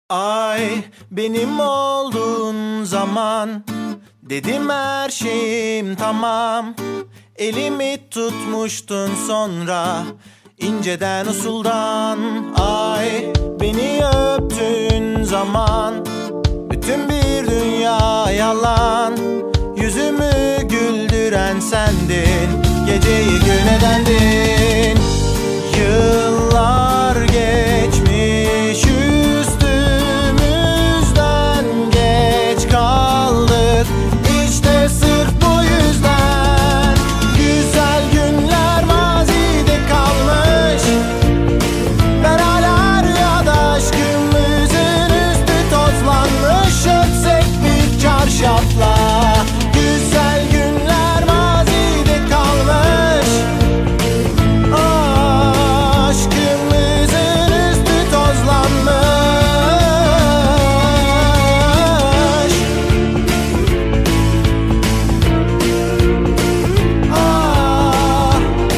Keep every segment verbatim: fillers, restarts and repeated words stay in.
Ay benim olduğun zaman dedim her şeyim tamam. Elimi tutmuştun sonra inceden usuldan. Ay beni öptüğün zaman bütün bir dünya yalan. Yüzümü güldüren sendin, geceyi gün edendin. Yıllar geçmiş üstümüzden, geç kaldık işte sırf bu yüzden. Güzel günler mazide kalmış, ben hala rüyada aşkımızın üstü tozlanmış. Ötsek bir çarşafla, güzel günler mazide kalmış. Aşkımızın üstü tozlanmış. Ah.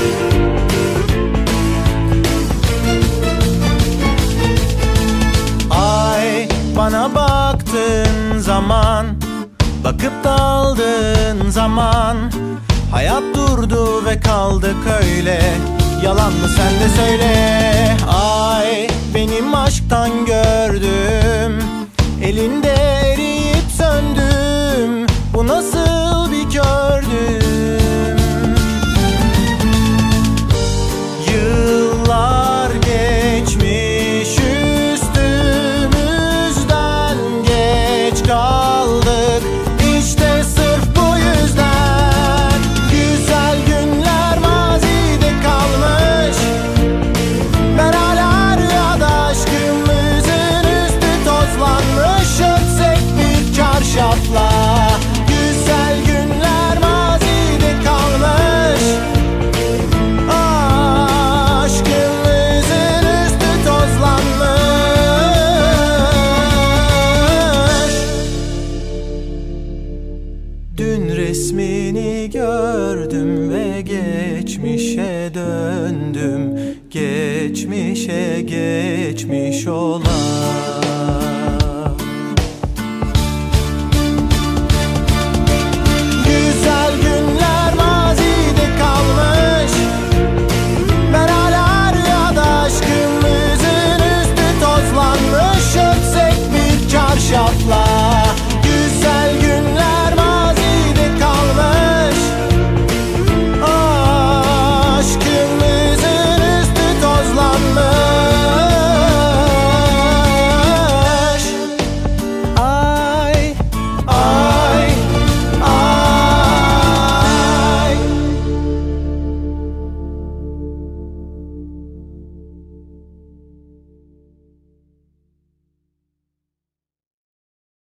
Ay bana baktığın zaman, bakıp daldığın zaman, hayat durdu ve kaldık öyle. Yalan mı sen de söyle. Ay benim aşktan gördüm, elinde eriyip söndüm. Bu nasıl bir kördüm. Yıllar geçmiş üstümüzden, geç kaldık işte sırf bu yüzden. Güzel günler mazide kalmış, ben hala rüyada aşkımızın üstü tozlanmış. Ötsek bir çarşafla, güzel günler mazide kalmış. Aşkımızın üstü tozlanmış. Dün resmini gördüm ve geçmişe döndüm. Geçmişe geçmiş olan.